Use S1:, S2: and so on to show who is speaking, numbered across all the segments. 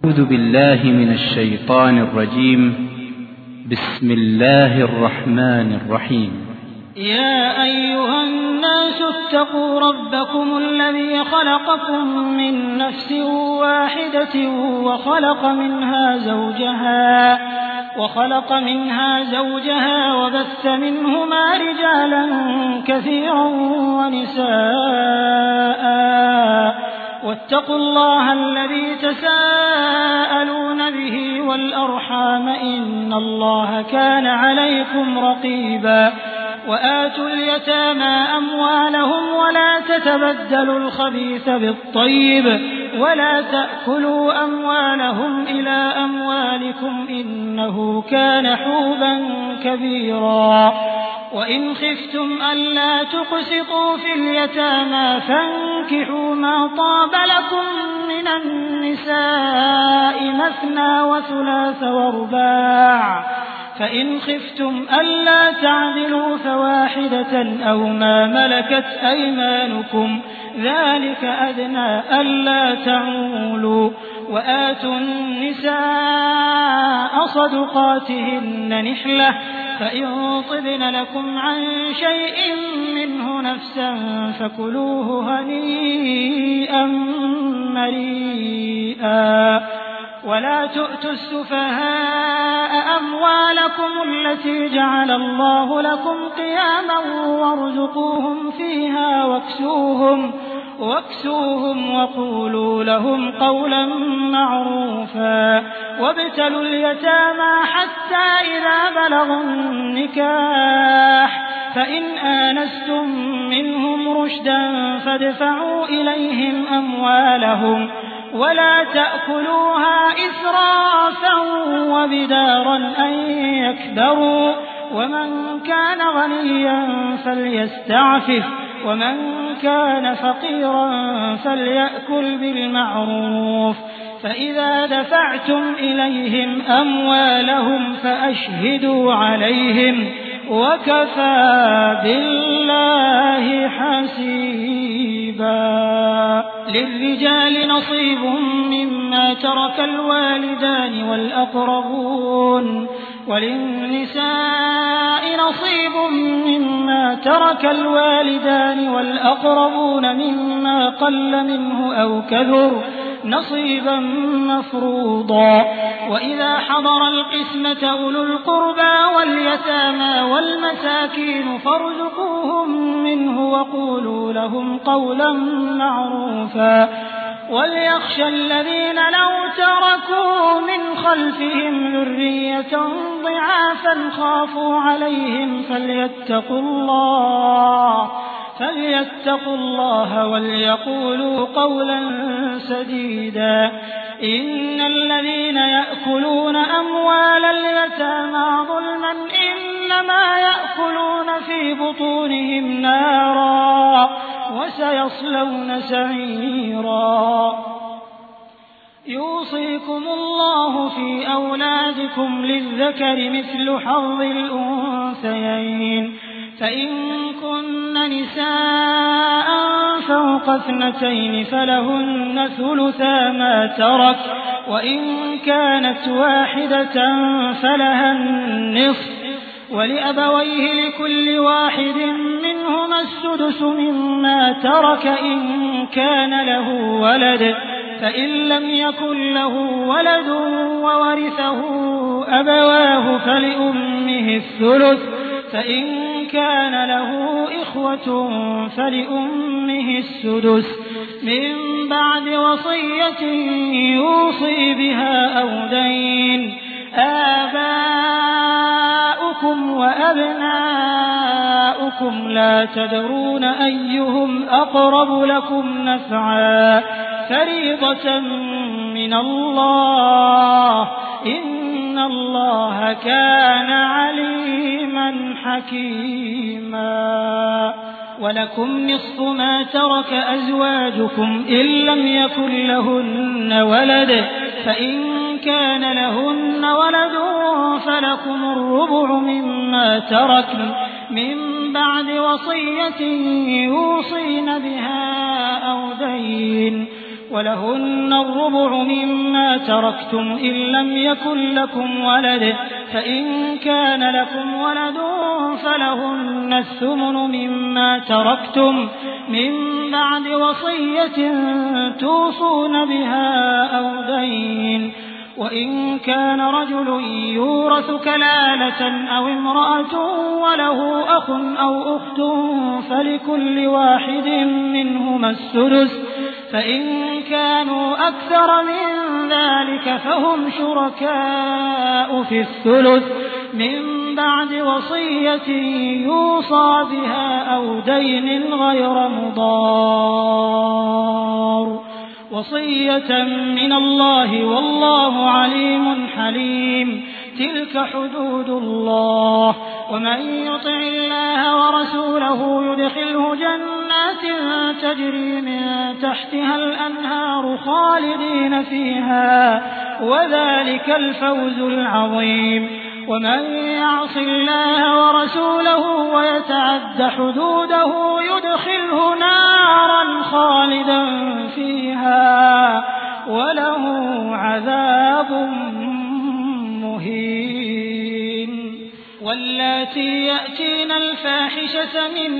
S1: أعوذ بالله من الشيطان الرجيم. بسم الله الرحمن الرحيم.
S2: يا أيها الناس اتقوا ربكم الذي خلقكم من نفس واحدة وخلق منها زوجها وبث منهما رجالا كثيرا ونساء واتقوا الله الذي تساءلون به والأرحام إن الله كان عليكم رقيبا. وآتوا اليتامى أموالهم ولا تتبدلوا الخبيث بالطيب ولا تأكلوا أموالهم إلى أموالكم إنه كان حوبا كبيرا. وإن خفتم ألا تقسطوا في اليتامى فانكحوا ما طاب لكم من النساء مثنى وثلاث ورباع، فإن خفتم ألا تعدلوا فواحدة أو ما ملكت أيمانكم ذلك أدنى ألا تعولوا. وآتوا النساء صدقاتهن نحلة، فإن طبن لكم عن شيء منه نفسا فكلوه هنيئا مريئا. ولا تؤتوا السفهاء أموالكم التي جعل الله لكم قياما وارزقوهم فيها واكسوهم وقولوا لهم قولا معروفا. وابتلوا اليتامى حتى إذا بلغوا النكاح، فإن آنستم منهم رشدا فادفعوا إليهم أموالهم ولا تأكلوها إسرافا وبدارا أن يكبروا. ومن كان غنيا فليستعفف ومن كان فقيرا فليأكل بالمعروف. فإذا دفعتم إليهم أموالهم فأشهدوا عليهم وكفى بالله حسيبا. للرجال نصيب مما ترك الوالدان والأقربون، وللنساء نصيب مما ترك الوالدان والأقربون مما قل منه أو كثر نصيبا مفروضا. وإذا حضر القسمة أولو القربى واليتامى والمساكين فارزقوهم منه وقولوا لهم قولا معروفا. وليخشى الذين لو تركوا من خلفهم ذرية ضعافا خافوا عليهم فليتقوا الله وليقولوا قولا سديدا. إن الذين يأكلون أموال اليتامى ظلما إنما يأكلون في بطونهم نارا وسيصلون سعيرا. يوصيكم الله في أولادكم للذكر مثل حظ الأنثيين، فإن كن نساء فوق 2 فلهن ثلثا ما ترك، وإن كانت واحدة فلها النصف، ولأبويه لكل واحد منهما السدس مما ترك إن كان له ولد، فإن لم يكن له ولد وورثه أبواه فلأمه الثلث، فإن كان له إخوة فلأمه السدس من بعد وصية يوصي بها أو دين. آباؤكم وأبناؤكم لا تدرون أيهم أقرب لكم نفعا فريضة من الله إن الله كان عليما حكيما. ولكم نصف ما ترك أزواجكم إن لم يكن لهن ولد، فإن كان لهن ولد فلكم الربع مما تركن من بعد وصية يوصين بها أو دين. ولهن الربع مما تركتم إن لم يكن لكم ولد فإن كان لكم ولد فلهن الثمن مما تركتم من بعد وصية توصون بها أو دين وإن كان رجل يورث كلالة أو امرأة وله أخ أو أخت فلكل واحد منهما السدس فإن كانوا أكثر من ذلك فهم شركاء في الثلث من بعد وصية يوصى بها أو دين غير مضار وصية من الله والله عليم حليم تلك حدود الله ومن يطع الله ورسوله يدخله جنات تجري من تحتها الأنهار خالدين فيها وذلك الفوز العظيم ومن يعص الله ورسوله ويتعد حدوده يدخله نارا خالدا فيها وله عذاب مهين واللاتي يأتين الفاحشة من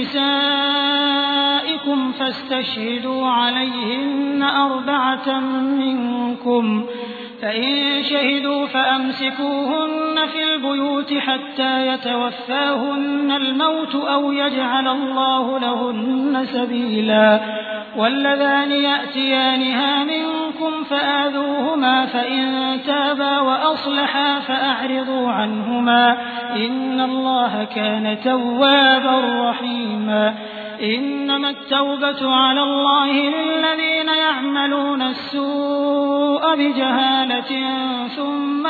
S2: نسائكم فاستشهدوا عليهن 4 منكم فإن شهدوا فأمسكوهن في البيوت حتى يتوفاهن الموت أو يجعل الله لهن سبيلا واللذان يأتيانها منكم فآذوهما فإن تابا وأصلحا فأعرضوا عنهما إن الله كان توابا رحيما إنما التوبة على الله للذين يعملون السوء بجهالة ثم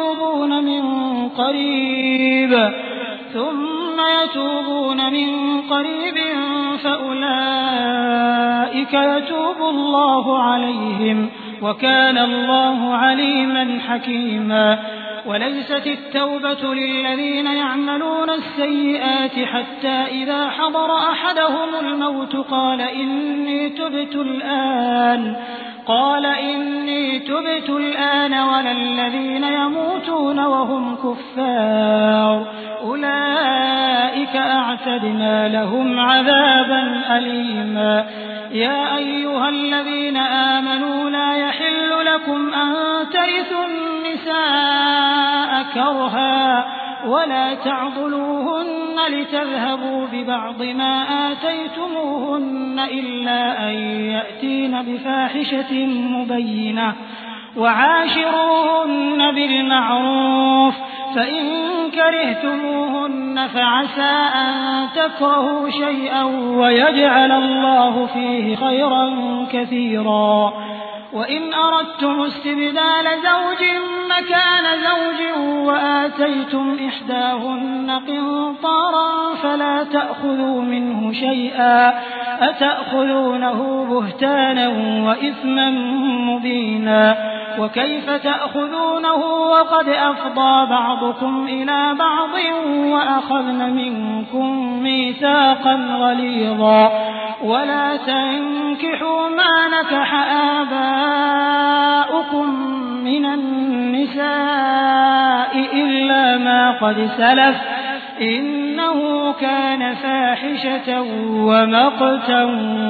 S2: يتوبون من قريب فأولئك يتوب الله عليهم وكان الله عليما حكيما وليست التوبة للذين يعملون السيئات حتى إذا حضر أحدهم الموت قال إني تبت الآن ولا الذين يموتون وهم كفار أولئك أعتدنا لهم عذابا أليما يا أيها الذين آمنوا لا يحل لكم أن ترثوا النساء كرها ولا تعضلوهن لتذهبوا ببعض ما آتيتموهن إلا أن يأتين بفاحشة مبينة وعاشروهن بالمعروف فإن كرهتموهن فعسى أن تكرهوا شيئا ويجعل الله فيه خيرا كثيرا وإن أردتم استبدال زوج مكان زوج وآتيتم إحداهن قنطارا فلا تأخذوا منه شيئا أتأخذونه بهتانا وإثما مبينا وكيف تأخذونه وقد أفضى بعضكم إلى بعض وأخذن منكم ميثاقا غليظا ولا تنكحوا ما نكح آباؤكم من النساء إلا ما قد سلف إنه كان فاحشة ومقتا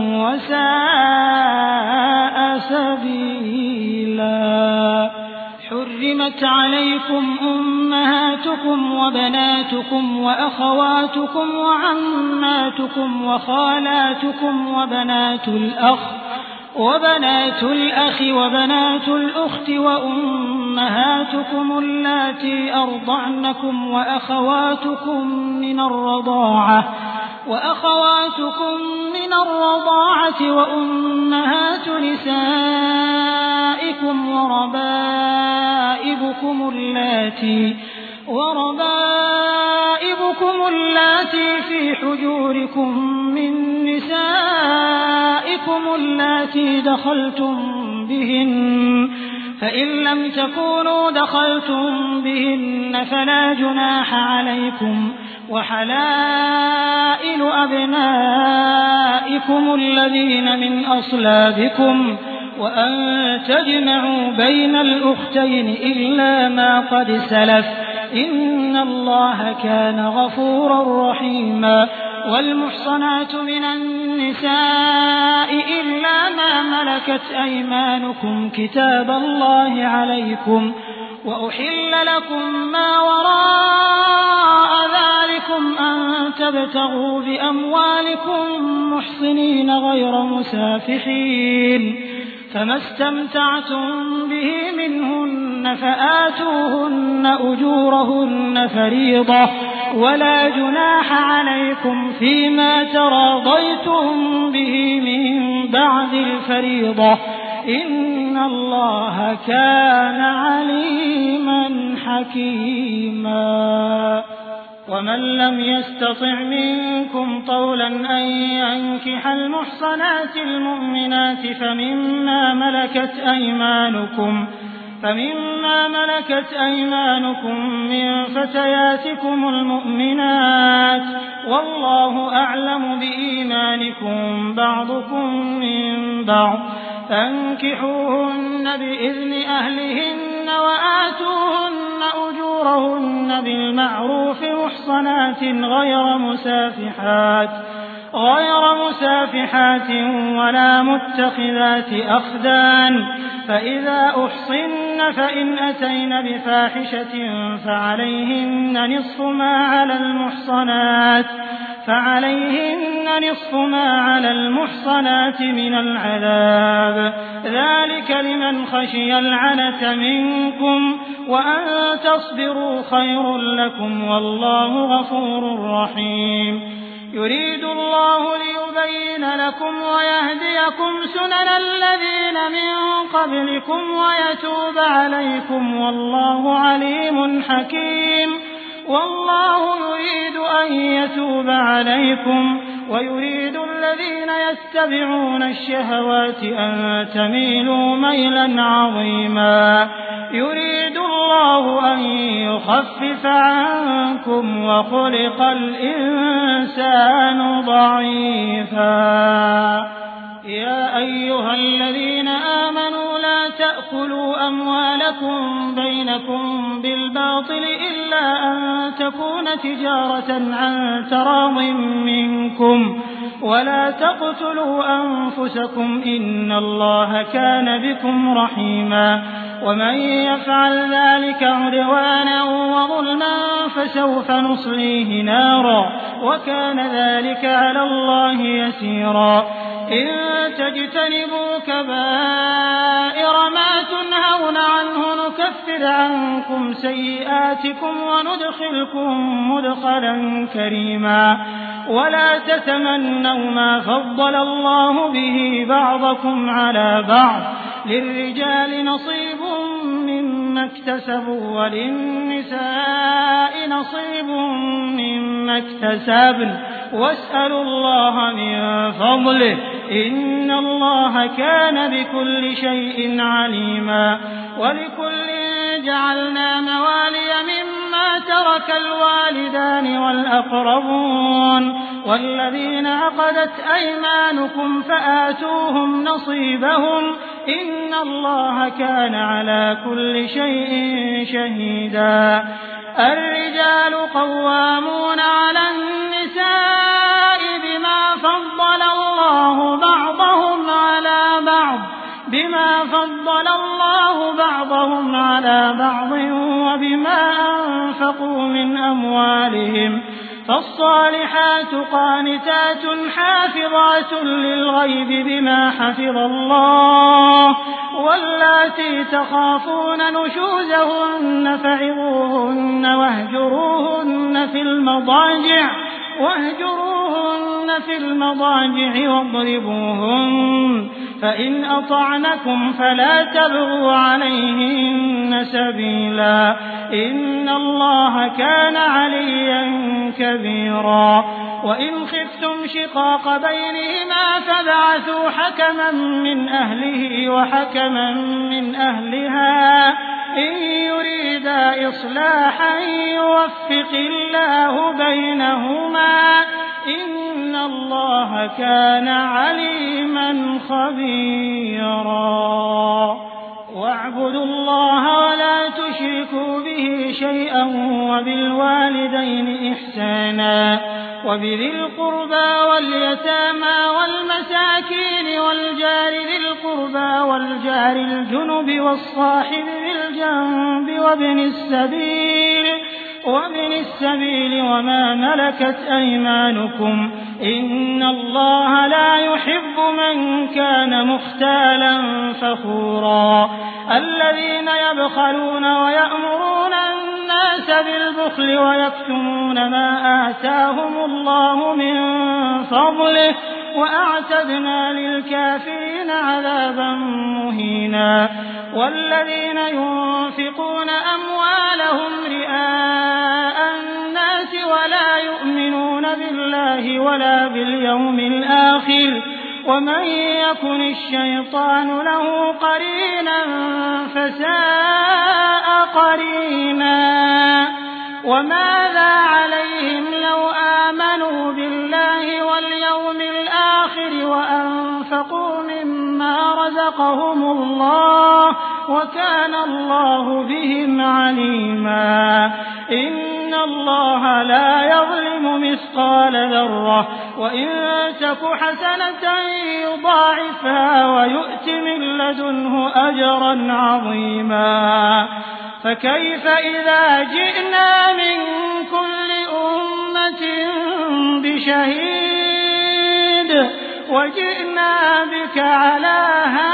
S2: وساء سبيلا حرمت عليكم أمهاتكم وبناتكم وأخواتكم وعماتكم وخالاتكم وبنات الأخ وبنات الأخت وأمهاتكم اللاتي أرضعنكم وأخواتكم من الرضاعة وأمهات نسائكم وربائبكم اللاتي في حجوركم من نسائكم اللاتي دخلتم بهن فإن لم تكونوا دخلتم بهن فلا جناح عليكم وحلائل أبنائكم الذين من أصلابكم وأن تجمعوا بين الأختين إلا ما قد سلف إن الله كان غفورا رحيما والمحصنات من النساء إلا ما ملكت أيمانكم كتاب الله عليكم وأحل لكم ما وراء ذلكم أن تبتغوا بأموالكم محصنين غير مسافحين فما استمتعتم به منهن فآتوهن أجورهن فريضة ولا جناح عليكم فيما تراضيتم به من بعد الفريضة إن الله كان عليما حكيما ومن لم يستطع منكم طولا أن ينكح المحصنات المؤمنات فمما ملكت أيمانكم من فتياتكم المؤمنات والله أعلم بإيمانكم بعضكم من بعض فانكحوهن بإذن أهلهن وآتوهن أجورهن بالمعروف محصنات غير مسافحات ولا متخذات أخدان فإذا أحصن فإن أتين بفاحشة فعليهن نصف ما على المحصنات من العذاب ذلك لمن خشي العنة منكم وأن تصبروا خير لكم والله غفور رحيم يريد الله ليبين لكم ويهديكم سنن الذين من قبلكم ويتوب عليكم والله عليم حكيم والله يريد أن يتوب عليكم ويريد الذين يتبعون الشهوات أن تميلوا ميلا عظيما يريد الله أن يخفف عنكم وخلق الإنسان ضعيفا يا أيها الذين آمنوا لا تأكلوا أموالكم بينكم بالباطل إلا أن تكون تجارة عن تراض منكم ولا تقتلوا أنفسكم إن الله كان بكم رحيما ومن يفعل ذلك عدوانا وظلما فسوف نصليه نارا وكان ذلك على الله يسيرا إن تجتنبوا كبائر ما تنهون عنه نكفر عنكم سيئاتكم وندخلكم مدخلا كريما ولا تتمنوا ما فضل الله به بعضكم على بعض للرجال نصيب مما اكتسبوا وللنساء نصيب مما اكتسبن واسألوا الله من فضله إن الله كان بكل شيء عليما ولكل جعلنا موالي مما ترك الوالدان والأقربون والذين عقدت أيمانكم فآتوهم نصيبهم إن الله كان على كل شيء شهيدا الرجال قوامون على النساء بما فضل الله بعضهم على بعض وبما أنفقوا من أموالهم فالصالحات قانتات حافظات للغيب بما حفظ الله واللاتي تخافون نشوزهن فعظوهن واهجروهن في المضاجع واضربوهن فإن أطعنكم فلا تبغوا عليهن سبيلا إن الله كان عليا كبيرا وإن خفتم شقاق بينهما فابعثوا حكما من أهله وحكما من أهلها إن يريدا إصلاحا يوفق الله بينهما إن الله كان عليما خبيرا واعبدوا الله ولا تشركوا به شيئا وبالوالدين إحسانا وبذي القربى واليتامى والمساكين والجار ذي القربى والجار الجنب والصاحب بالجنب وابن السبيل وما ملكت أيمانكم إن الله لا يحب من كان مختالا فخورا الذين يبخلون ويأمرون الناس بالبخل ويكتمون ما آتاهم الله من فضله وأعتدنا للكافرين عذابا مهينا والذين ينفقون أموالهم رئاء الناس ولا يؤمنون بالله ولا باليوم الآخر ومن يكن الشيطان له قرينا فساء قرينا وماذا عليهم لو آمنوا بالله واليوم الآخر وأنفقوا مما رزقهم الله وكان الله بهم عليما إن الله لا يظلم مثقال ذرة وإن تك حسنة يضاعفها ويؤت من لدنه أجرا عظيما فكيف إذا جئنا من كل أمة بشهيد وجئنا بك على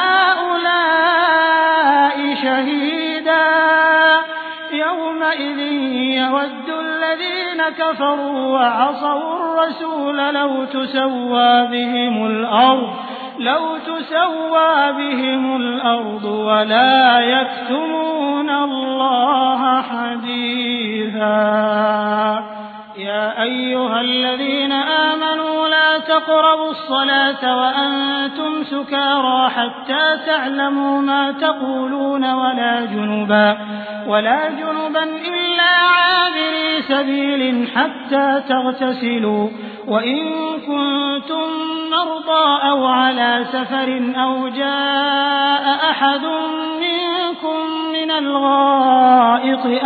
S2: هؤلاء شهيدا يومئذ يود الذين كفروا وعصوا الرسول لو تسوى بهم الأرض ولا يكتمون الله حديثا يا أيها الذين آمنوا لا تقربوا الصلاة وأنتم سكارى حتى تعلموا ما تقولون ولا جنبا إلا عابري سبيل حتى تغتسلوا وإن كنتم مرضى أو على سفر أو جاء أحد منكم من الغائط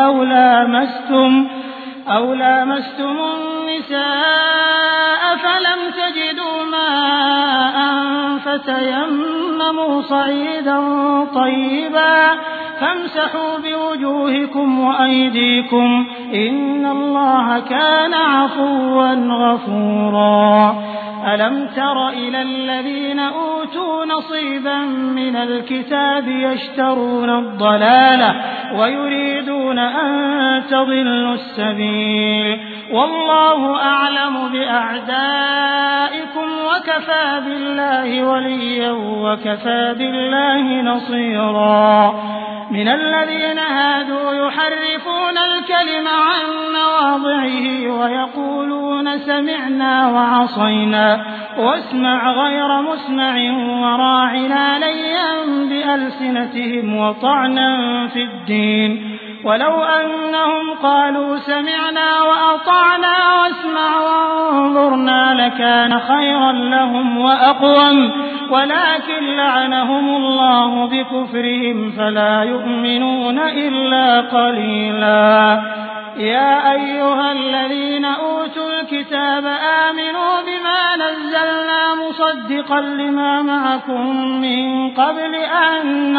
S2: أو لامستم النساء فلم تجدوا ماء فتيمموا صعيدا طيبا فامسحوا بوجوهكم وأيديكم إن الله كان عفوا غفورا ألم تر إلى الذين أوتوا نصيبا من الكتاب يشترون الضلالة ويريدون أن تضلوا السبيل والله أعلم بأعدائكم وكفى بالله وليا وكفى بالله نصيرا من الذين هادوا يحرفون الكلم عن مواضعه ويقولون سمعنا وعصينا واسمع غير مسمع وراعنا ليا بألسنتهم وطعنا في الدين ولو أنهم قالوا سمعنا وأطعنا واسمع وانظرنا لكان خيرا لهم وأقوم ولكن لعنهم الله بكفرهم فلا يؤمنون إلا قليلا يا أيها الذين أوتوا الكتاب آمنوا بما نزلنا مصدقا لما معكم من قبل أن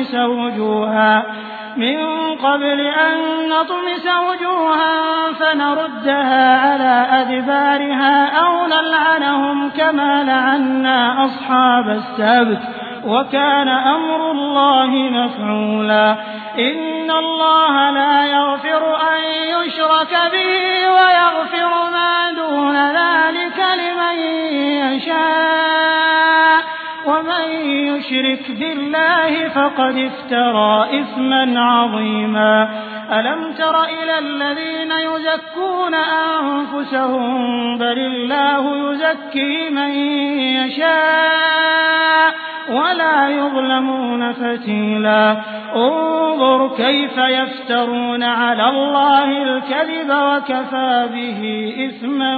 S2: نطمس وجوها فنردها على أدبارها أو نلعنهم كما لعنا أصحاب السبت وكان أمر الله مفعولا إن الله لا يغفر أن يشرك به ويغفر ما دون ذلك لمن يشاء ومن يشرك بالله فقد افترى إثما عظيما ألم تر إلى الذين يزكون أنفسهم بل الله يزكي من يشاء ولا يظلمون فتيلا. انظر كيف يفترون على الله الكذب وكفى به إثما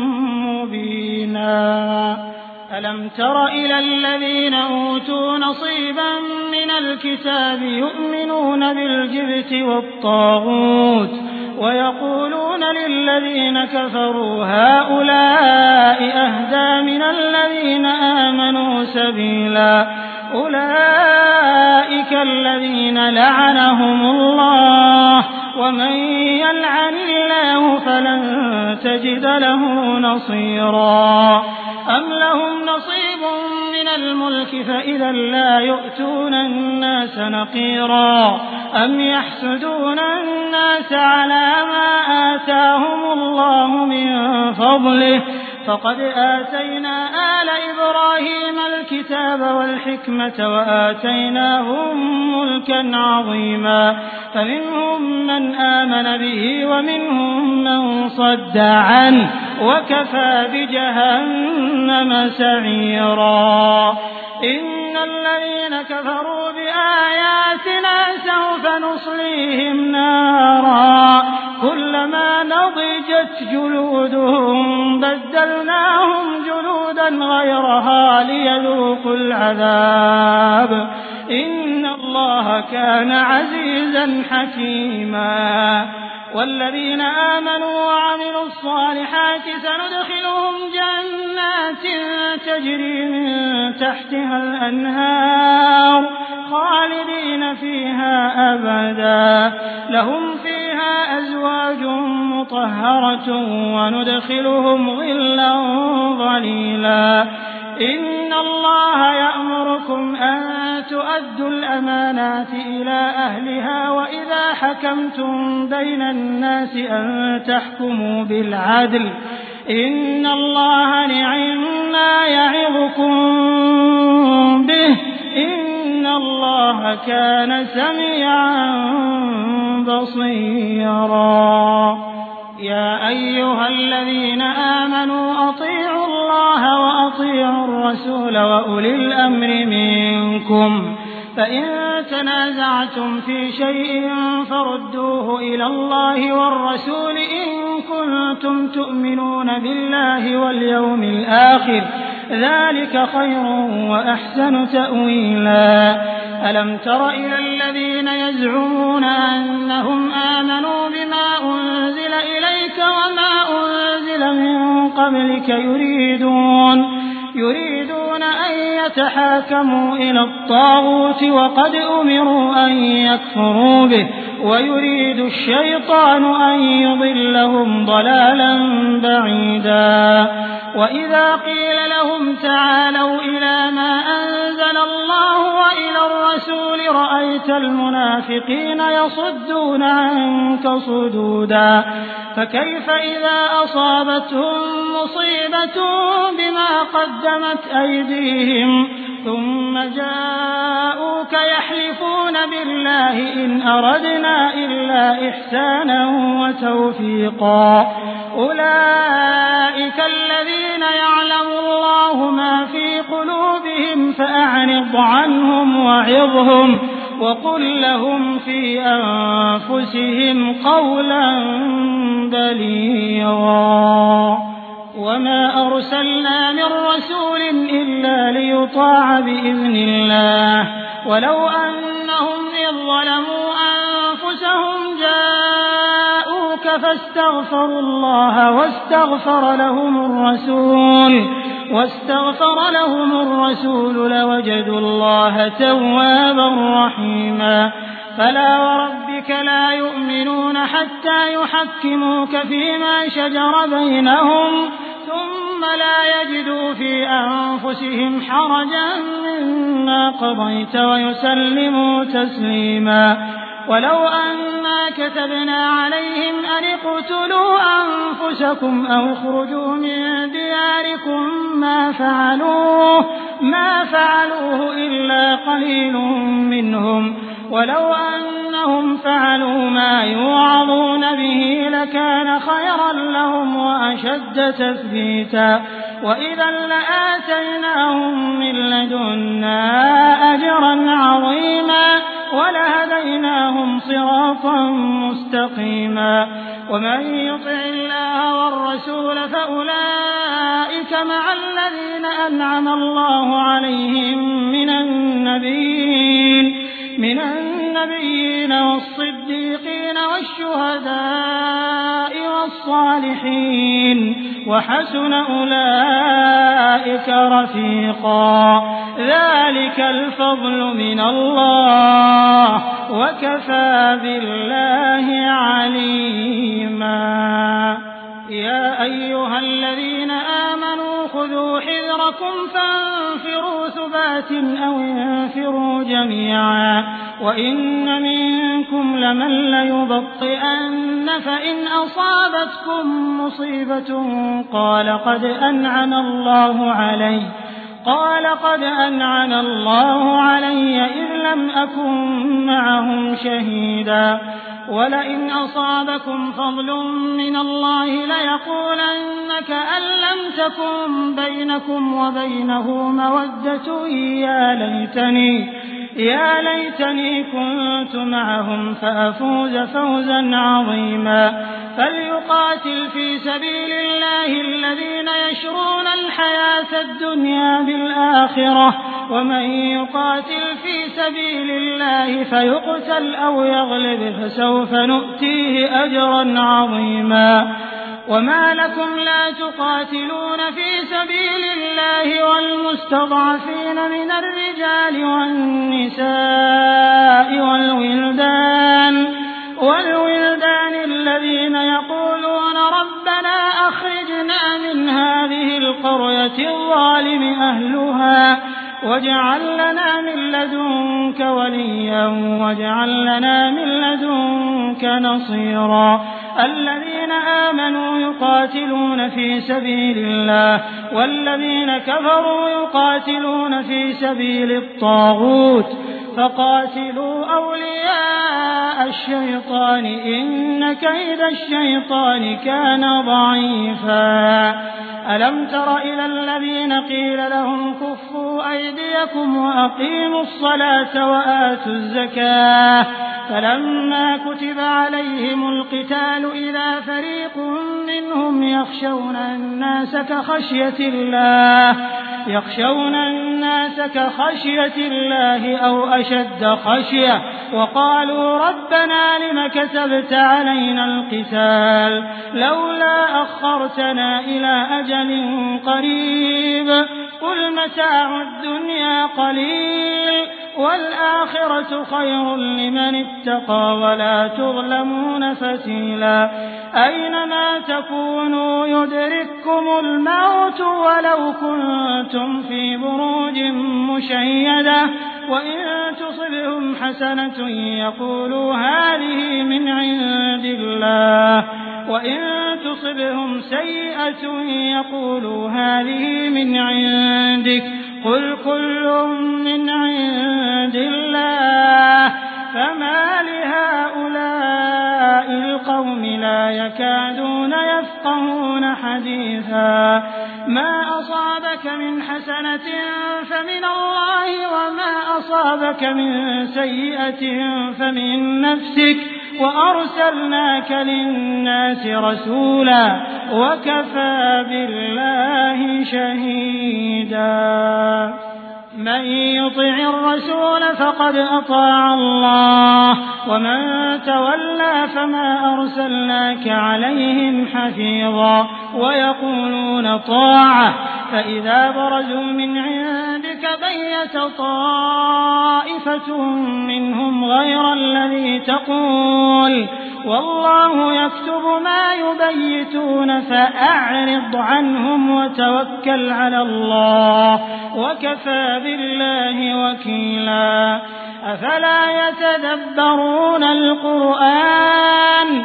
S2: مبينا. ألم تر إلى الذين أوتوا نصيبا من الكتاب يؤمنون بالجبت والطاغوت ويقولون للذين كفروا هؤلاء أهدى من الذين آمنوا سبيلا. أولئك الذين لعنهم الله ومن يلعن الله فلن تجد له نصيرا. أم لهم نصيب من الملك فإذا لا يؤتون الناس نقيرا. أم يحسدون الناس على ما آتاهم الله من فضله فقد آتينا آل إبراهيم الكتاب والحكمة وآتيناهم ملكا عظيما. فمنهم من آمن به ومنهم من صد عنه وكفى بجهنم سعيرا. إن الذين كفروا بآياتنا سوف نصليهم نارا كلما نضجت جلودهم بدلناهم جلودا غيرها ليذوقوا العذاب إن الله كان عزيزا حكيما. والذين آمنوا وعملوا الصالحات سندخلهم جنات تجري من تحتها الأنهار خالدين فيها أبدا لهم فيها أزواج مطهرة وندخلهم ظلا ظليلا. إن الله يأمركم أن تؤدوا الأمانات إلى أهلها وإذا حكمتم بين الناس أن تحكموا بالعدل إن الله نعما يعظكم به إن الله كان سميعا بصيرا. يا أيها الذين آمنوا أطيعوا الله وأطيعوا الرسول وأولي الأمر منكم فإن تنازعتم في شيء فردوه إلى الله والرسول إن كنتم تؤمنون بالله واليوم الآخر ذلك خير وأحسن تأويلا. ألم تر إلى الذين يزعمون أنهم آمنوا بما أنزل إليك وما أنزل من قبلك يريدون أن يتحاكموا إلى الطاغوت وقد أمروا أن يكفروا به ويريد الشيطان أن يضلهم ضلالا بعيدا. وإذا قيل لهم تعالوا إلى ما أنزل الله وإلى الرسول رأيت المنافقين يصدون عنك صدودا. فكيف إذا أصابتهم مصيبة بما قدمت أيديهم ثم جاءوك يحلفون بالله إن أردنا إلا إحسانا وتوفيقا. أولئك الذين يعلم الله ما في قلوبهم فأعرض عنهم وعظهم وقل لهم في أنفسهم قولا بليغا. وما أرسلنا من رسول إلا ليطاع بإذن الله ولو أنهم إذ ظلموا أنفسهم جاءوك فاستغفروا الله واستغفر لهم الرسول لوجدوا الله توابا رحيما. فلا وربك لا يؤمنون حتى يحكموك فيما شجر بينهم ثم لا يجدوا في أنفسهم حرجا مما قضيت ويسلموا تسليما. ولو أنا كتبنا عليهم أن اقتلوا أنفسكم أو اخرجوا من دياركم ما فعلوه إلا قليل منهم ولو أنهم فعلوا ما يوعظون به لكان خيرا لهم وأشد تثبيتا. وإذا لآتيناهم من لدنا أجرا عظيما ولهديناهم صراطا مستقيما. ومن يطع الله والرسول فأولئك مع الذين أنعم الله عليهم من النبيين والصديقين والشهداء والصالحين وحسن أولئك رفيقا. ذلك الفضل من الله وكفى بالله عليما. يا أيها الذين آمنوا خذوا حذركم فانفروا ثبات أو انفروا جميعا وإن منكم لمن ليبطئن فإن أصابتكم مصيبة قال قد أنعم الله علي إذ لم أكن معهم شهيدا. ولئن أصابكم فضل من الله ليقولن كأن لم تكن بينكم وبينه مودة يا ليتني كنت معهم فأفوز فوزا عظيما. فليقاتل في سبيل الله الذين يشرون الحياة الدنيا بالآخرة ومن يقاتل في سبيل الله فيقتل أو يغلب فسوف نؤتيه أجرا عظيما. وما لكم لا تقاتلون في سبيل الله والمستضعفين من الرجال والنساء والولدان الذين يقولون ربنا أخرجنا من هذه القرية الظالم أهلها واجعل لنا من لدنك وليا واجعل لنا من لدنك نصيرا. الذين آمنوا يقاتلون في سبيل الله والذين كفروا يقاتلون في سبيل الطاغوت فقاتلوا أولياء الشيطان إن كيد الشيطان كان ضعيفا. ألم تر إلى الذين قيل لهم كفوا أيديكم وأقيموا الصلاة وآتوا الزكاة فلما كتب عليهم القتال إذا فريق منهم يخشون الناس كخشية الله أو أشد خشية وقالوا ربنا لم كتبت علينا القتال لولا أخرتنا إلى أجل قريب قل متاع الدنيا قليل والآخرة خير لمن اتقى ولا تظلمون فتيلا. أينما تكونوا يدرككم الموت ولو كنتم في بروج مشيدة وإن تصبهم حسنة يقولوا هذه من عند الله وإن تصبهم سيئة يقولوا هذه من عندك قل كل من عند الله فما لهؤلاء القوم لا يكادون يفقهون حديثا. ما أصابك من حسنة فمن الله وما أصابك من سيئة فمن نفسك وأرسلناك للناس رسولا وكفى بالله شهيدا. من يطع الرسول فقد أطاع الله ومن تولى فما أرسلناك عليهم حفيظا. ويقولون طاعة فإذا برزوا من عندك بيت طائفة منهم غير الذي تقول والله يكتب ما يبيتون فأعرض عنهم وتوكل على الله وكفى بالله وكيلا. أفلا يتدبرون القرآن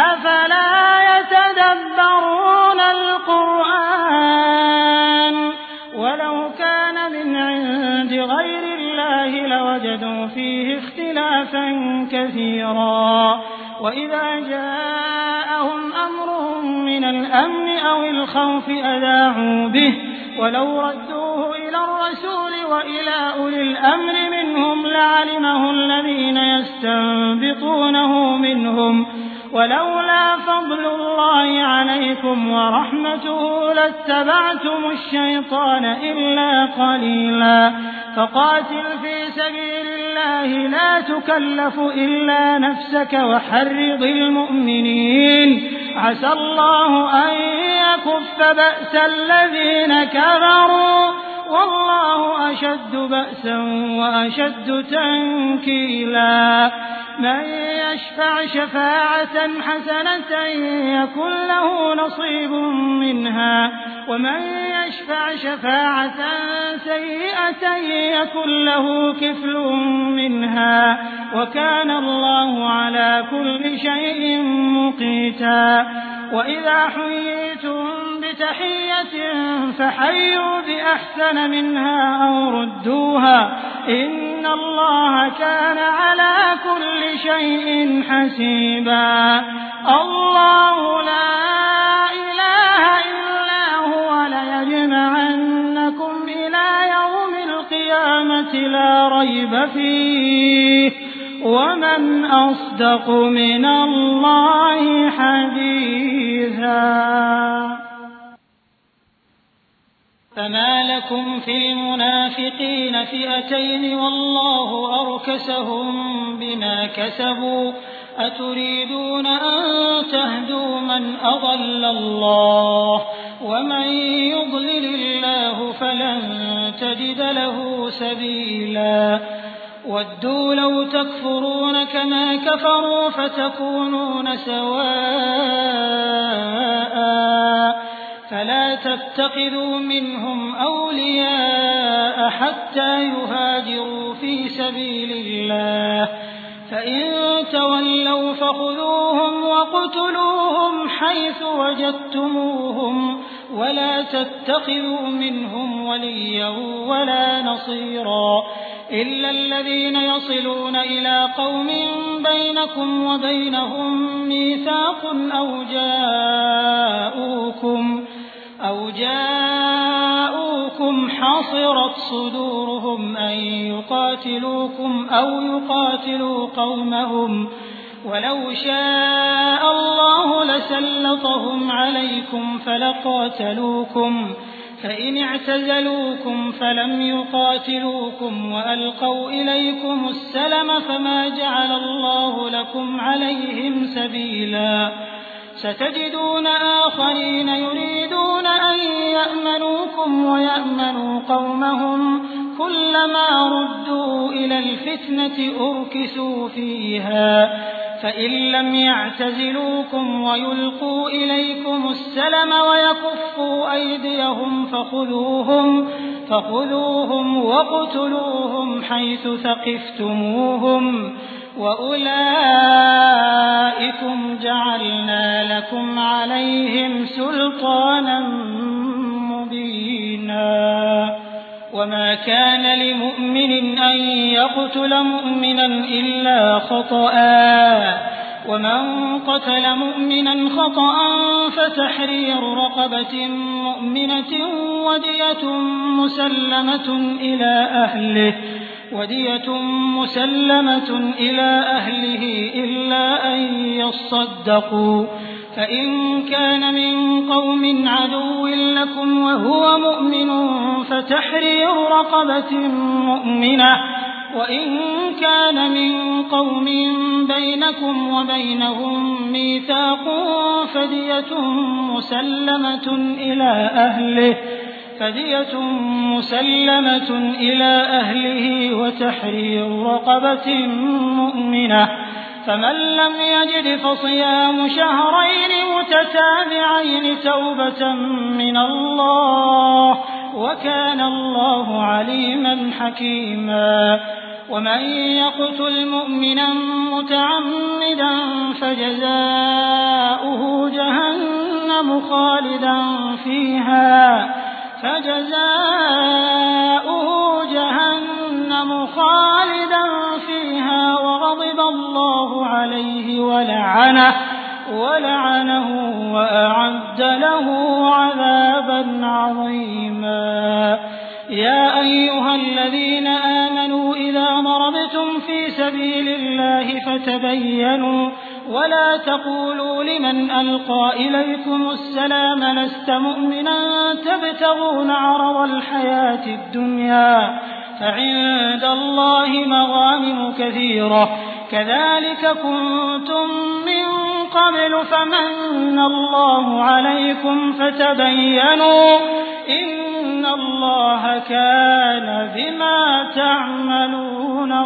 S2: ولو كان من عند غير الله لوجدوا فيه اختلافا كثيرا. وإذا جاءهم جاءهم أمر من الأمن أو الخوف أذاعوا به ولو ردوه إلى الرسول وإلى أولي الأمر منهم لعلمه الذين يستنبطونه منهم ولولا فضل الله عليكم ورحمته لاتبعتم الشيطان إلا قليلا فقاتل في سبيل الله لا تكلف إلا نفسك وحرض المؤمنين عسى الله أن يكف بأس الذين كفروا والله أشد بأسا وأشد تنكيلا من يشفع شفاعة حسنة يكن له نصيب منها ومن يشفع شفاعة سيئة يكن له كفل منها وكان الله على كل شيء مقيتا وإذا حييتم بتحية فحيوا بأحسن منها أو ردوها إن الله كان على كل شيء حسيبا الله لا إله إلا هو ليجمعنكم إلى يوم القيامة لا ريب فيه ومن أصدق من الله حديثا فما لكم في المنافقين فئتين والله أركسهم بما كسبوا أتريدون أن تهدوا من أضل الله ومن يضلل الله فلن تجد له سبيلا ودوا لو تكفرون كما كفروا فتكونون سواء فلا تتخذوا منهم أولياء حتى يهاجروا في سبيل الله فإن تولوا فخذوهم وقتلوهم حيث وجدتموهم ولا تتخذوا منهم وليا ولا نصيرا إلا الذين يصلون إلى قوم بينكم وبينهم ميثاق أو جاءوكم حصرت صدورهم أن يقاتلوكم أو يقاتلوا قومهم ولو شاء الله لسلطهم عليكم فلقاتلوكم فإن اعتزلوكم فلم يقاتلوكم وألقوا إليكم السلم فما جعل الله لكم عليهم سبيلا ستجدون آخرين يريدون أن يأمنوكم ويأمنوا قومهم كلما ردوا إلى الفتنة أركسوا فيها فإن لم يعتزلوكم ويلقوا إليكم السلم ويكفوا أيديهم فخذوهم واقتلوهم حيث ثقفتموهم وأولئكم جعلنا لكم عليهم سلطانا مبينا وما كان لمؤمن أن يقتل مؤمنا إلا خطأ ومن قتل مؤمنا خطأ فتحرير رقبة مؤمنة ودية مسلمة إلى أهله إلا أن يصدقوا فإن كان من قوم عدو لكم وهو مؤمن فتحرير رقبة مؤمنة وإن كان من قوم بينكم وبينهم ميثاق فدية مسلمة إلى أهله وتحرير رقبة مؤمنة فمن لم يجد فصيام شهرين متتابعين توبة من الله وكان الله عليما حكيما ومن يقتل مؤمنا متعمدا فجزاؤه جهنم خالدا فيها وغضب الله عليه ولعنه وأعد له عذابا عظيما. يا أيها الذين آمنوا إذا ضربتم في سبيل الله فتبينوا ولا تقولوا لمن ألقى إليكم السلام لست مؤمنا تبتغون عرض الحياة الدنيا فعند الله مغانم كثيرة كذلك كنتم من قبل فمن الله عليكم فتبينوا إن الله كان بما تعملون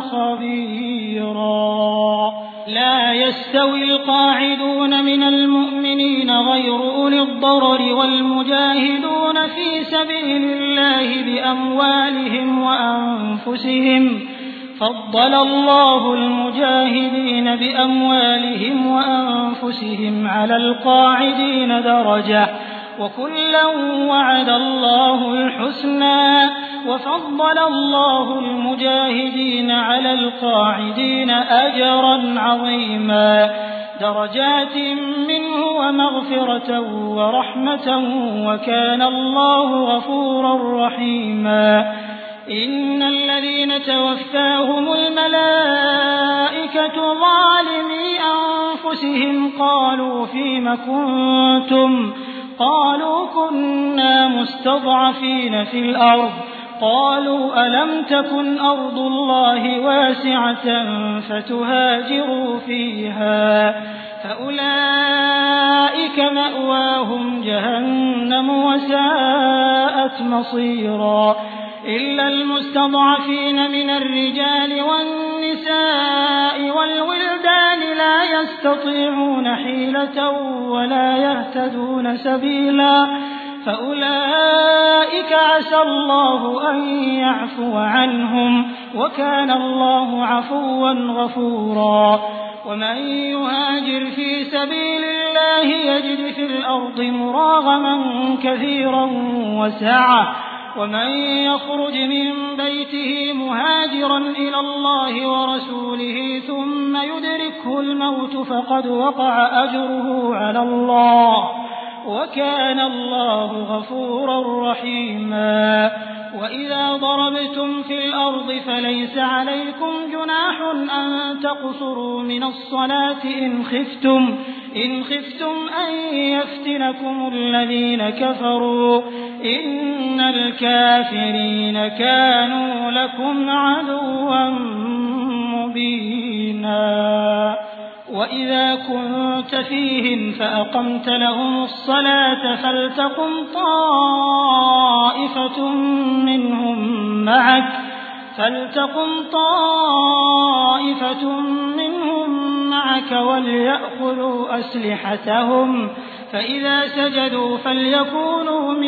S2: خبيرا. لا يستوي القاعدون من المؤمنين غير أولي الضرر والمجاهدون في سبيل الله بأموالهم وأنفسهم فضل الله المجاهدين بأموالهم وأنفسهم على القاعدين درجة وكلا وعد الله الحسنى وفضل الله المجاهدين على القاعدين أجرا عظيما درجات منه ومغفرة ورحمة وكان الله غفورا رحيما. إن الذين توفاهم الملائكة ظالمي أنفسهم قالوا فيم كنتم قالوا كنا مستضعفين في الأرض قالوا ألم تكن أرض الله واسعة فتهاجروا فيها فأولئك مأواهم جهنم وساءت مصيرا. إلا المستضعفين من الرجال والنساء والولدان لا يستطيعون حيلة ولا يهتدون سبيلا فأولئك عسى الله أن يعفو عنهم وكان الله عفوا غفورا. ومن يهاجر في سبيل الله يجد في الأرض مراغما كثيرا وسعة ومن يخرج من بيته مهاجرا إلى الله ورسوله ثم يدركه الموت فقد وقع أجره على الله وكان الله غفورا رحيما. وإذا ضربتم في الأرض فليس عليكم جناح أن تقصروا من الصلاة إن خفتم أن يفتنكم الذين كفروا إن الكافرين كانوا لكم عدوا مبينا. وإذا كنت فيهم فأقمت لهم الصلاة فلتقم طائفة منهم معك وليأخذوا أسلحتهم فإذا سجدوا فليكونوا من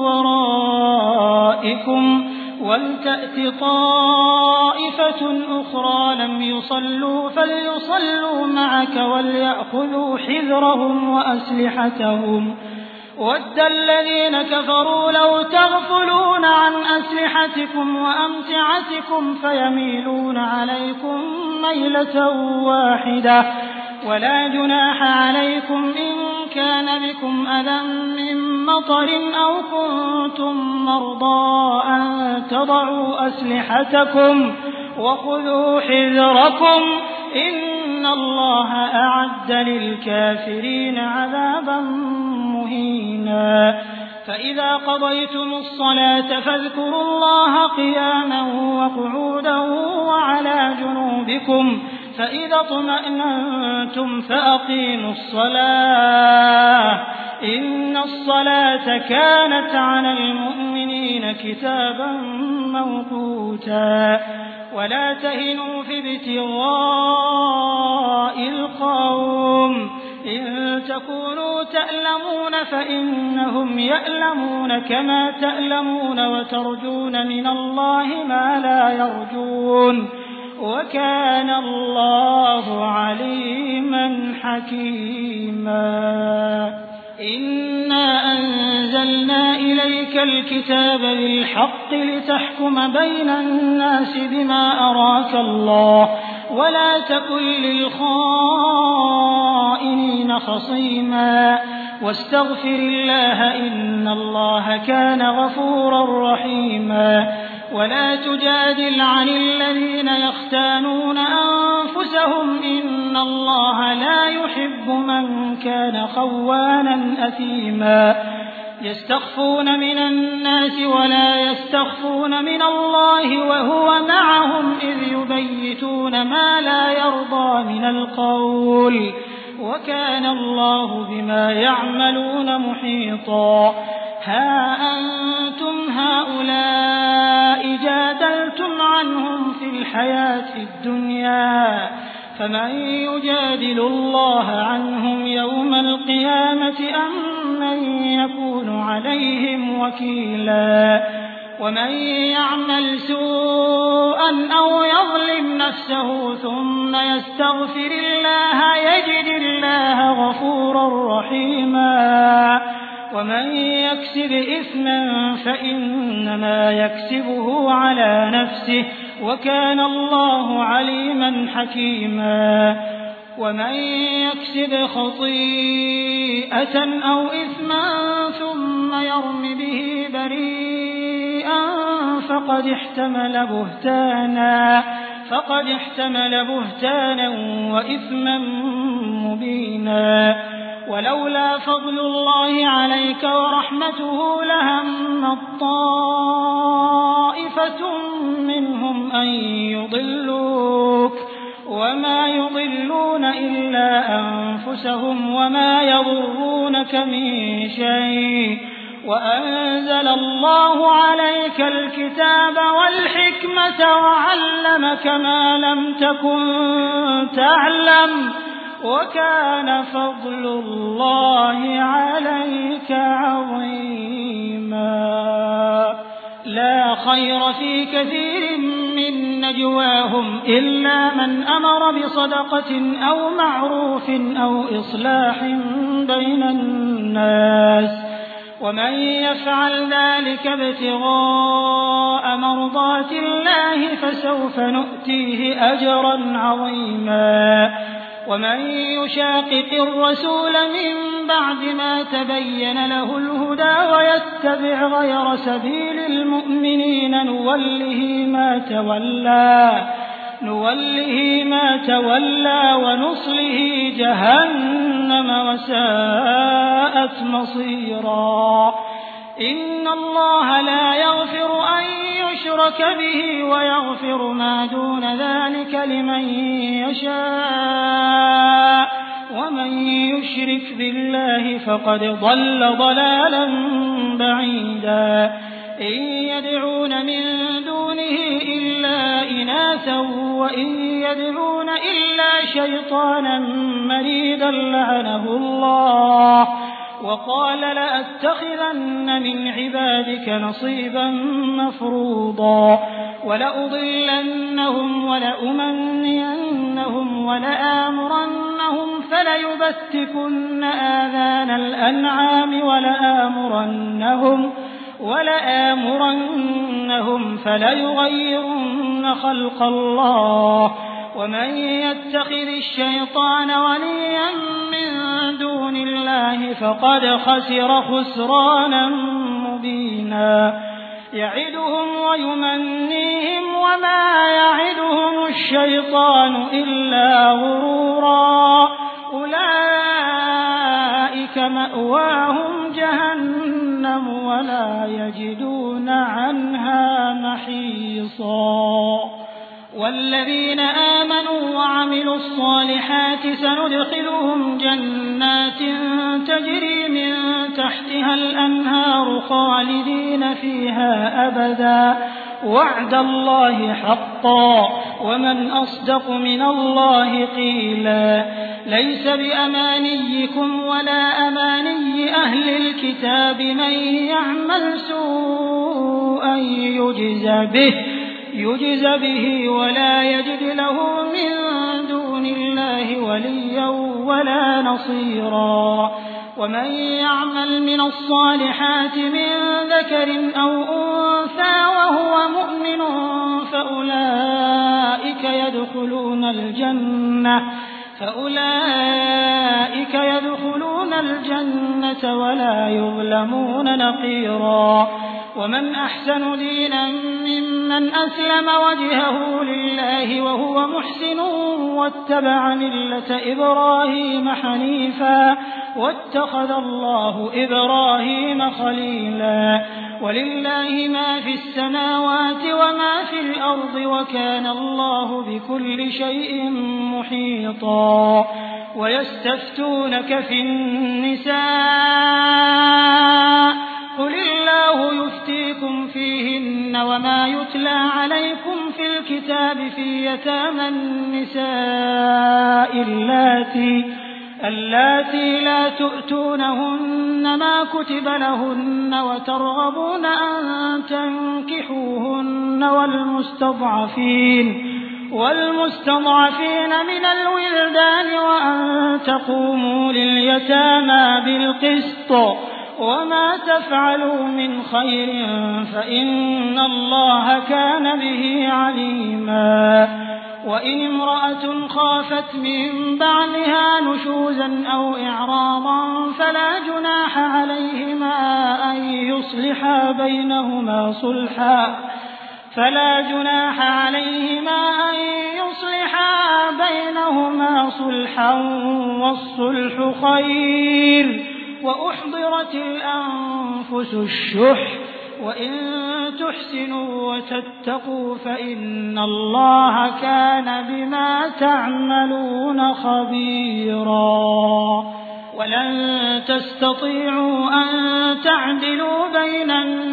S2: ورائكم ولتأت طائفة أخرى لم يصلوا فليصلوا معك وليأخذوا حذرهم وأسلحتهم ود الذين كفروا لو تغفلون عن أسلحتكم وأمتعتكم فيميلون عليكم ميلة واحدة ولا جناح عليكم إن كان بكم أذى من مطر أو كنتم مرضى أن تضعوا أسلحتكم وخذوا حذركم إن الله أعد للكافرين عذابا مهينا. فإذا قضيتم الصلاة فاذكروا الله قياما وقعودا وعلى جنوبكم فإذا اطمأننتم فأقيموا الصلاة إن الصلاة كانت على المؤمنين كتابا موقوتا. ولا تهنوا في ابتغاء القوم إن تكونوا تألمون فإنهم يألمون كما تألمون وترجون من الله ما لا يرجون وكان الله عليما حكيما. إنا أنزلنا إليك الكتاب بالحق لتحكم بين الناس بما أراك الله ولا تكن للخائنين خصيما واستغفر الله إن الله كان غفورا رحيما ولا تجادل عن الذين يختانون أنفسهم إن الله لا يحب من كان خوانا أثيما يستخفون من الناس ولا يستخفون من الله وهو معهم إذ يبيتون ما لا يرضى من القول وكان الله بما يعملون محيطا ها أنتم هؤلاء جادلتم عنهم في الحياة الدنيا فمن يجادل الله عنهم يوم القيامة أم من يكون عليهم وكيلا ومن يعمل سوءا أو يظلم نفسه ثم يستغفر الله يجد الله غفورا رحيما ومن يكسب إثما فإنما يكسبه على نفسه وكان الله عليما حكيما ومن يكسب خطيئة أو إثما ثم يرم به بريئا فقد احتمل بهتانا وإثما مبينا ولولا فضل الله عليك ورحمته لهم طائفة منهم أن يضلوك وما يضلون إلا أنفسهم وما يضرونك من شيء وأنزل الله عليك الكتاب والحكمة وعلمك ما لم تكن تعلم وكان فضل الله عليك عظيما لا خير في كثير من نجواهم إلا من أمر بصدقة أو معروف أو إصلاح بين الناس ومن يفعل ذلك ابتغاء مرضات الله فسوف نؤتيه أجرا عظيما ومن يشاقق الرسول من بعد ما تبين له الهدى ويتبع غير سبيل المؤمنين نوله ما تولى ونصله جهنم وساءت مصيرا إن الله لا يغفر أن يشرك به ويغفر ما دون ذلك لمن يشاء ومن يشرك بالله فقد ضل ضلالا بعيدا إن يدعون من دونه إلا إناثا وإن يدعون إلا شيطانا مريدا لعنه الله وقال لأتخذن من عبادك نصيبا مفروضا ولأضلنهم ولأمنينهم ولآمرنهم فليبتكن آذان الأنعام ولآمرنهم فليغيرن خلق الله ومن يتخذ الشيطان وليا من دون الله فقد خسر خسرانا مبينا يعدهم ويمنيهم وما يعدهم الشيطان إلا غرورا أولئك مأواهم جهنم ولا يجدون عنها محيصا والذين آمنوا وعملوا الصالحات سندخلهم جنات تجري من تحتها الأنهار خالدين فيها أبدا وعد الله حقا ومن أصدق من الله قيلا ليس بأمانيكم ولا أماني أهل الكتاب من يعمل سوءا يجز به ولا يجد له من دون الله وليا ولا نصيرا ومن يعمل من الصالحات من ذكر أو أنثى وهو مؤمن فأولئك يدخلون الجنة ولا يظلمون نقيرا. ومن أحسن دينا ممن أسلم وجهه لله وهو محسن واتبع ملة إبراهيم حنيفا واتخذ الله إبراهيم خليلا. ولله ما في السماوات وما في الأرض وكان الله بكل شيء محيطا. ويستفتونك في النساء قل الله يفتيكم فيهن وما يتلى عليكم في الكتاب في يتامى النساء اللاتي لا تؤتونهن ما كتب لهن وترغبون أن تنكحوهن والمستضعفين من الولدان وأن تقوموا لليتامى بالقسط وما تفعلوا من خير فإن الله كان به عليما. وإن امرأة خافت من بعلها نشوزا أو إعراضا فلا جناح عليهما أن يصلحا بينهما صلحا والصلح خير. وأحضرت الأنفس الشح وإن تحسنوا وتتقوا فإن الله كان بما تعملون خبيرا. ولن تستطيعوا أن تعدلوا بين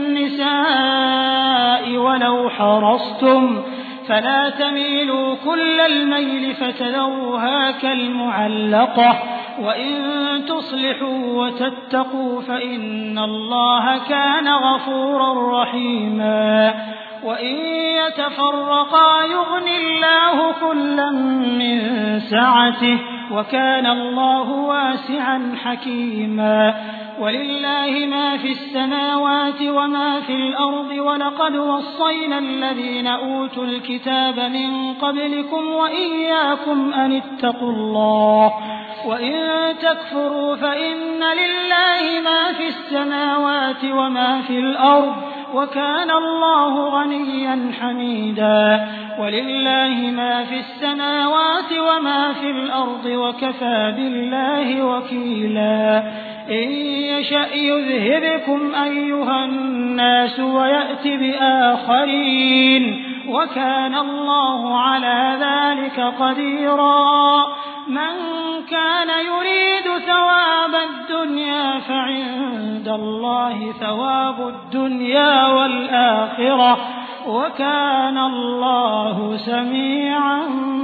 S2: النساء ولو حرصتم فلا تميلوا كل الميل فتذروها كالمعلقة. وإن تصلحوا وتتقوا فإن الله كان غفورا رحيما. وإن يتفرقا يغن الله كلا من سعته وكان الله واسعا حكيما. ولله ما في السماوات وما في الأرض ولقد وصينا الذين أوتوا الكتاب من قبلكم وإياكم أن اتقوا الله. وإن تكفروا فإن لله ما في السماوات وما في الأرض وكان الله غنيا حميدا. ولله ما في السماوات وما في الأرض وكفى بالله وكيلا. إن يشأ يذهبكم أيها الناس ويأت بآخرين وكان الله على ذلك قديرا. من كان يريد ثواب الدنيا فعند الله ثواب الدنيا والآخرة وكان الله سميعا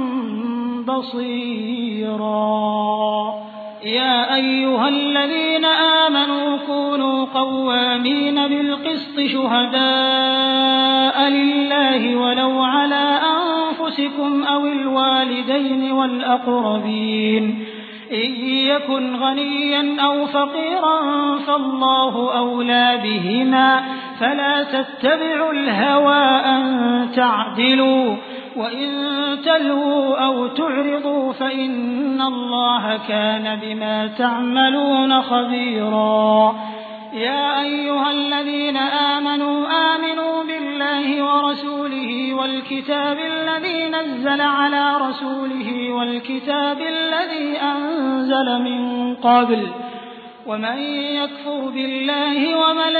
S2: بصيرا. يا أيها الذين آمنوا كونوا قوامين بالقسط شهداء لله ولو على أنفسكم أو الوالدين والأقربين. إن يكن غنيا أو فقيرا فالله أولى بهما فلا تتبعوا الهوى أن تعدلوا. وإن تلووا أو تعرضوا فإن الله كان بما تعملون خبيرا. يا أيها الذين آمنوا بالله ورسوله والكتاب الذي نزل على رسوله والكتاب الذي أنزل من قبل. ومن يكفر بالله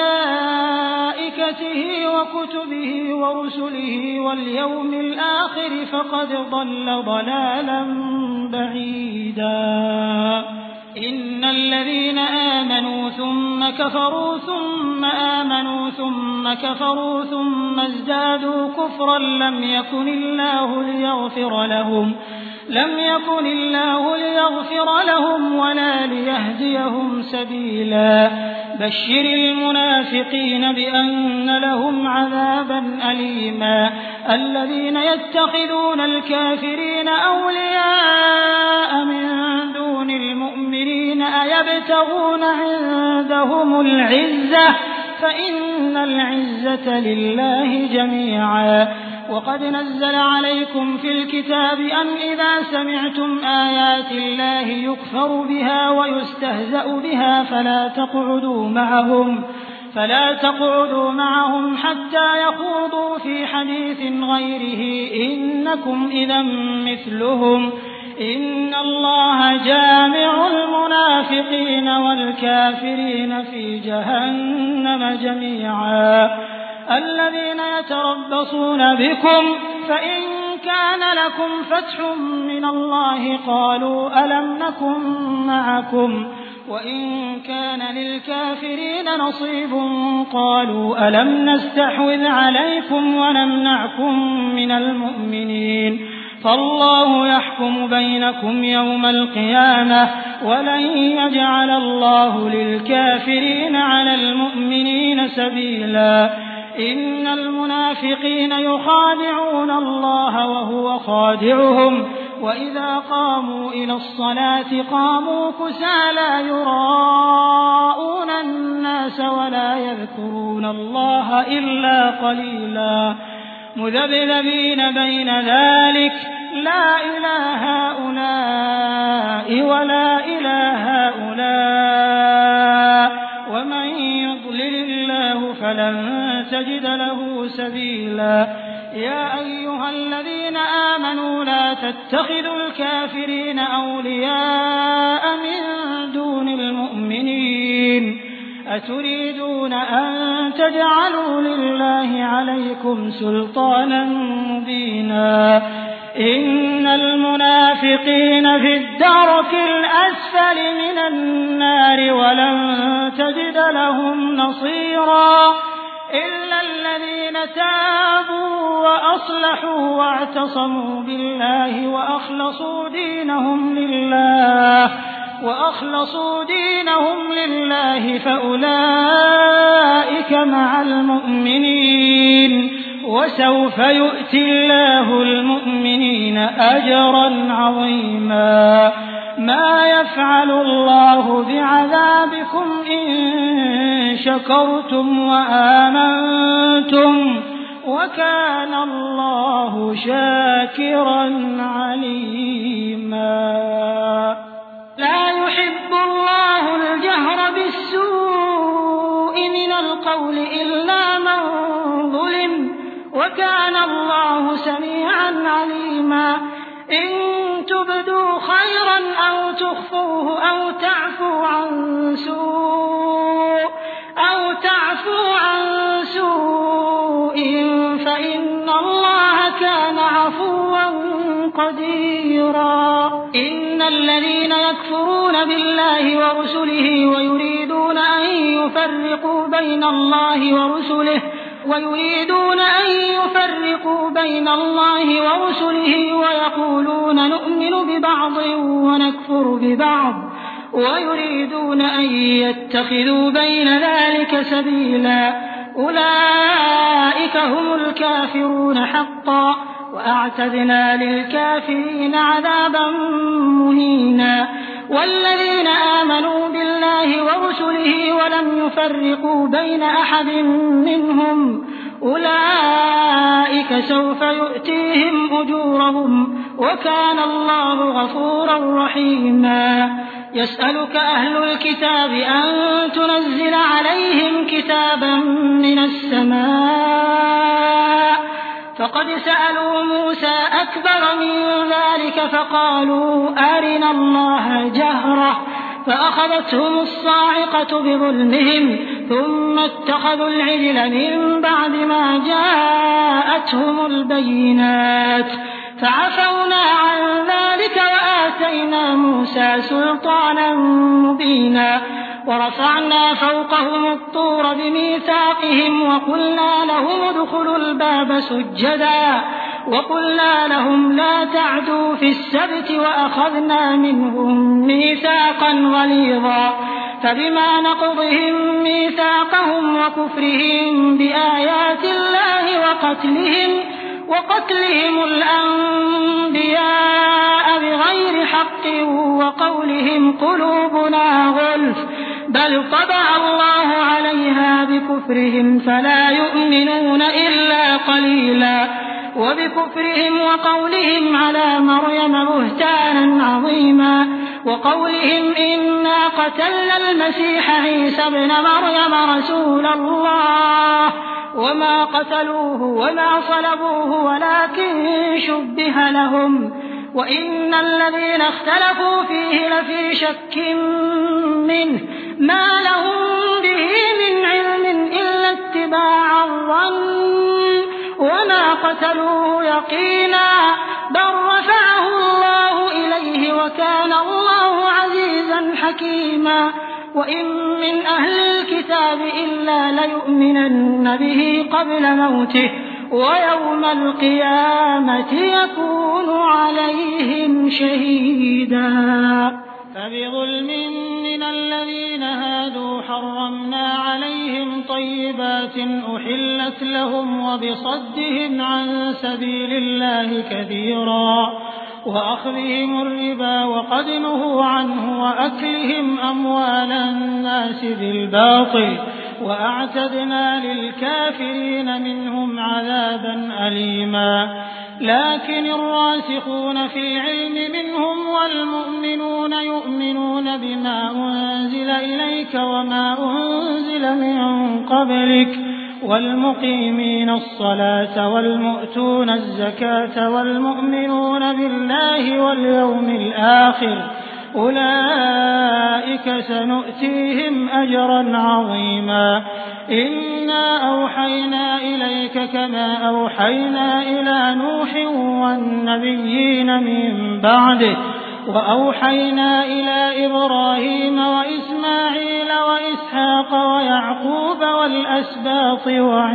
S2: وملائكته وكتبه ورسله واليوم الآخر فقد ضل ضلالا بعيدا. إن الذين آمنوا ثم كفروا ثم آمنوا ثم كفروا ثم ازدادوا كفرا لم يكن الله ليغفر لهم ولا ليهديهم سبيلا. بشر المنافقين بأن لهم عذابا أليما. الذين يتخذون الكافرين أولياء من دون المؤمنين أيبتغون يبتغون عندهم العزة فإن العزة لله جميعا. وقد نزل عليكم في الكتاب أن إذا سمعتم آيات الله يكفر بها ويستهزأ بها فلا تقعدوا معهم حتى يخوضوا في حديث غيره إنكم إذا مثلهم إن الله جامع المنافقين والكافرين في جهنم جميعا. الذين يتربصون بكم فإن كان لكم فتح من الله قالوا ألم نكن معكم وإن كان للكافرين نصيب قالوا ألم نستحوذ عليكم ونمنعكم من المؤمنين فالله يحكم بينكم يوم القيامة ولن يجعل الله للكافرين على المؤمنين سبيلا. إن المنافقين يخادعون الله وهو خادعهم وإذا قاموا إلى الصلاة قاموا كسالى يراءون الناس ولا يذكرون الله إلا قليلا مذبذبين بين ذلك لا إله هؤلاء ولا إله هؤلاء ومن يضلل الله فلن تجد له سبيلا. يا أيها الذين آمنوا لا تتخذوا الكافرين أولياء من دون المؤمنين أتريدون أن تجعلوا لله عليكم سلطانا مبينا. إن المنافقين في الدرك الأسفل من النار ولن تجد لهم نصيرا إلا الذين تابوا وأصلحوا واعتصموا بالله وأخلصوا دينهم لله فأولئك مع المؤمنين وسوف يؤتي الله المؤمنين أجرا عظيما. ما يفعل الله بعذابكم إن شكرتم وآمنتم وكان الله شاكرا عليما. لا يحب الله الجهر بالسوء من القول إلا من ظلم وكان الله سميعا عليما. إن تبدوا خيرا أو تخفوه أو تعفوا عن سوء فإن الله كان عفوا قديرا. إن الذين يكفرون بالله ورسله ويريدون أن يفرقوا بين الله ورسله ويقولون نؤمن ببعض ونكفر ببعض ويريدون أن يتخذوا بين ذلك سبيلا أولئك هم الكافرون حقا وأعتدنا للكافرين عذابا مهينا. والذين آمنوا بالله ورسله ولم يفرقوا بين أحد منهم أولئك سوف يؤتيهم أجورهم وكان الله غفورا رحيما. يسألك أهل الكتاب أن تنزل عليهم كتابا من السماء فقد سألوا موسى أكبر من ذلك فقالوا أرنا الله جهرة فأخذتهم الصاعقة بظلمهم ثم اتخذوا العجل من بعد ما جاءتهم البينات فعفونا عن ذلك وآتينا موسى سلطانا مبينا. ورفعنا فوقهم الطور بميثاقهم وقلنا لهم ادخلوا الباب سجدا وقلنا لهم لا تعدوا في السبت وأخذنا منهم ميثاقا غليظا. فبما نقضهم ميثاقهم وكفرهم بآيات الله وقتلهم الأنبياء بغير حق وقولهم قلوبنا غلف بل طبع الله عليها بكفرهم فلا يؤمنون إلا قليلا وبكفرهم وقولهم على مريم بهتانا عظيما وقولهم إنا قتلنا المسيح عيسى ابن مريم رسول الله وما قتلوه وما صلبوه ولكن شبه لهم وإن الذين اختلفوا فيه لفي شك منه ما لهم به من علم إلا اتباع الظن وما قتلوه يقينا بل رفعه الله إليه وكان الله عزيزا حكيما وإن من أهل الكتاب إلا ليؤمنن به قبل موته ويوم القيامة يكون عليهم شهيدا فبظلم من الذين هادوا حرمنا عليهم طيبات أحلت لهم وبصدهم عن سبيل الله كثيرا وأخذهم الربا وقد نهوا عنه وأكلهم أموال الناس بالباطل وأعتدنا للكافرين منهم عذابا أليما لكن الراسخون في العلم منهم والمؤمنون يؤمنون بما أنزل إليك وما أنزل من قبلك والمقيمين الصلاة والمؤتون الزكاة والمؤمنون بالله واليوم الآخر أولئك سنؤتيهم أجرا عظيما إنا أوحينا إليك كما أوحينا إلى نوح والنبيين من بعده وأوحينا إلى إبراهيم وإسماعيل وإسحاق ويعقوب والأسباط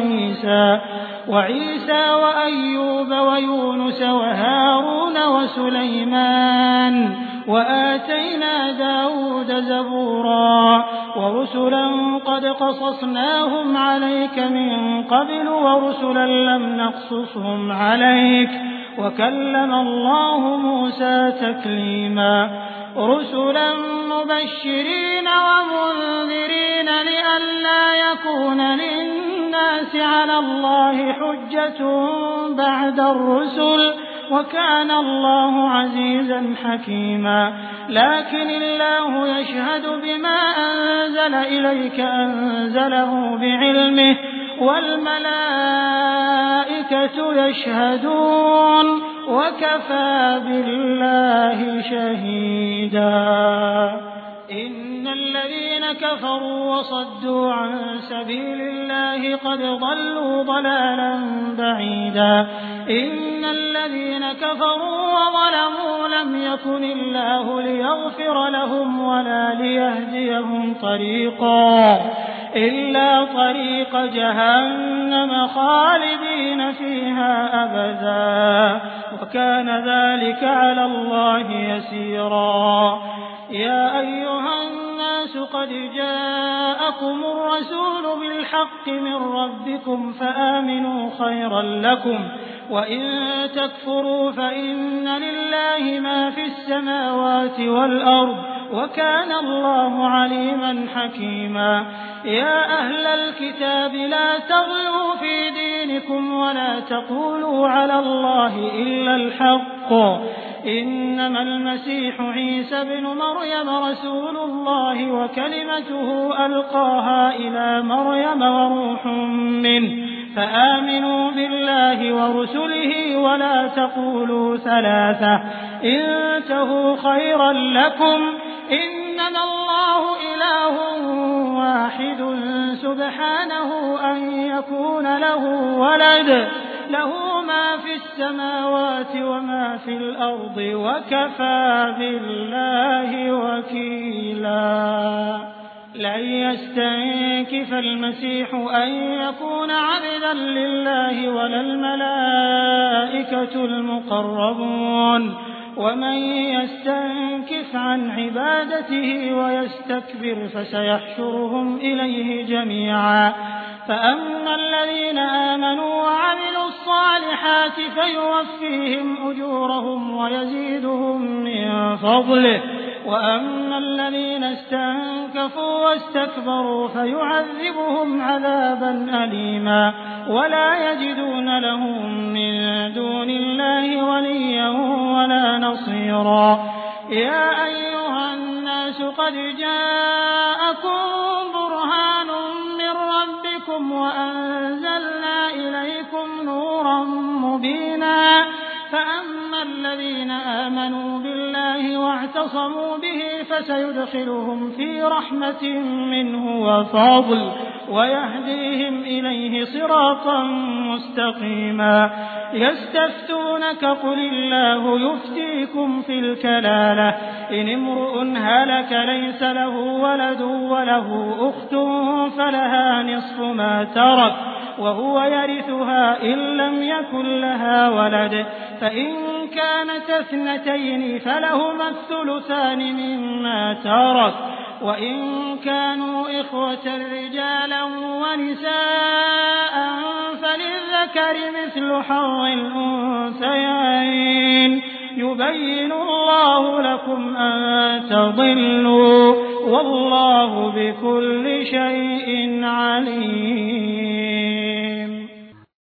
S2: وعيسى وأيوب ويونس وهارون وسليمان وآتينا داود زبورا ورسلا قد قصصناهم عليك من قبل ورسلا لم نقصصهم عليك وكلم الله موسى تكليما رسلا مبشرين ومنذرين لئلا يكون للناس على الله حجة بعد الرسل وكان الله عزيزا حكيما لكن الله يشهد بما أنزل إليك أنزله بعلمه والملائكة يشهدون وكفى بالله شهيدا إن الذين كفروا وصدوا عن سبيل الله قد ضلوا ضلالا بعيدا إن الذين كفروا وظلموا لم يكن الله ليغفر لهم ولا ليهديهم طريقا إلا طريق جهنم خالدين فيها أبدا وكان ذلك على الله يسيرا يا أيها الناس قد جاءكم الرسول بالحق من ربكم فآمنوا خيرا لكم وإن تكفروا فإن لله ما في السماوات والأرض وكان الله عليما حكيما يا أهل الكتاب لا تغلوا في دينكم ولا تقولوا على الله إلا الحق إنما المسيح عيسى ابن مريم رسول الله وكلمته ألقاها إلى مريم وروح منه فآمنوا بالله ورسله ولا تقولوا ثلاثة انتهوا خيرا لكم إنما الله إله واحد سبحانه أن يكون له ولد له ما في السماوات وما في الأرض وكفى بالله وكيلا لن يستنكف المسيح أن يكون عبدا لله ولا الملائكة المقربون ومن يستنكف عن عبادته ويستكبر فسيحشرهم إليه جميعا فأما الذين آمنوا وعملوا الصالحات الصالحات فيوفيهم أجورهم ويزيدهم من فضله، وأما الذين استنكفوا واستكبروا فيعذبهم عذابا أليما ولا يجدون لهم من دون الله وليا ولا نصيرا. يا أيها الناس قد جاءكم برهان من ربكم وأنزلنا إليكم نورا مبينا، فأما الذين آمنوا بالله واعتصموا به فسيدخلهم في رحمة منه وفضل ويهديهم إليه صراطا مستقيما. يستفتونك قل الله يفتيكم في الكلالة إن امرؤ هلك ليس له ولد وله أخت فلها نصف ما ترك وهو يرثها إن لم يكن لها ولد، فإن كانت اثنتين فلهما الثلثان مما ترك، وإن كانوا إخوة رجالا ونساء فللذكر مثل حظ الأنثيين. يبين الله لكم أن تضلوا والله بكل شيء عليم.